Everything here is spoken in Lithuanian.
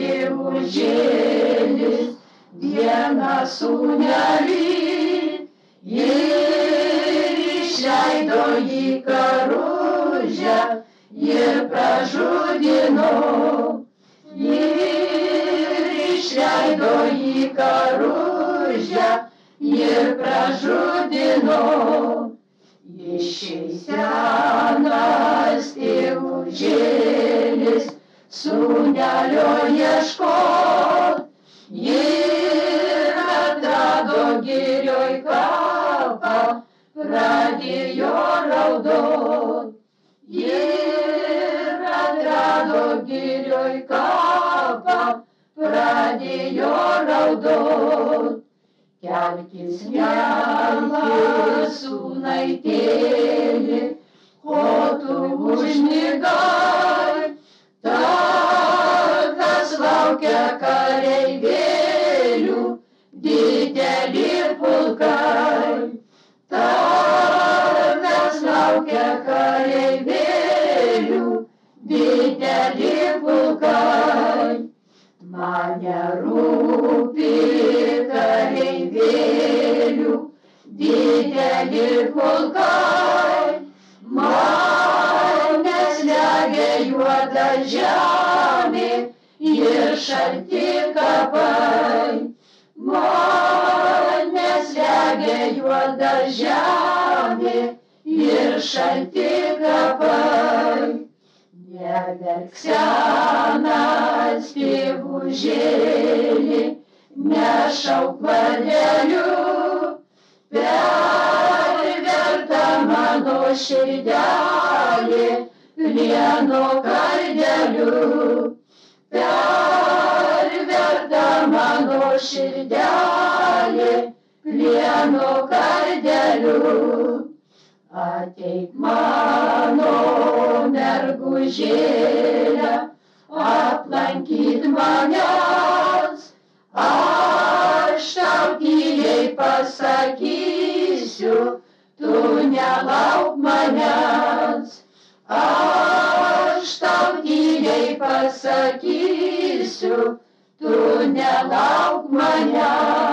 tėvužėlis vieną sūnelį ir išleido į karužę ir pražudino. Ir išleido į karužę ir pražudino. Išeis senas tėvužėlis sūnelio ieškot ir atrado girioj kapą, pradėjo raudot. Ir atrado girioj kapą, pradėjo raudot. Kelkis, mielas sūnaitėli, ko tu užmigai, tavęs laukia kareivėlių dideli pulkai. Tavęs laukia kareivėlių dideli pulkai. Man nerūpi kareivėlių dideli pulkai, mane slegia juoda žemė ir šalti kapai. Mane slegia juoda žemė ir šalti kapai. Neverk senas tėvužėli, nešauk vardeliu, perverta mano širdelė plieno kardeliu. Perverta mano širdelė plieno kardeliu. Ateik mano mergužėle, aplankyt manęs, aš tau tyliai pasakysiu, tu nelauk manęs. Aš tau tyliai pasakysiu, tu nelauk manęs.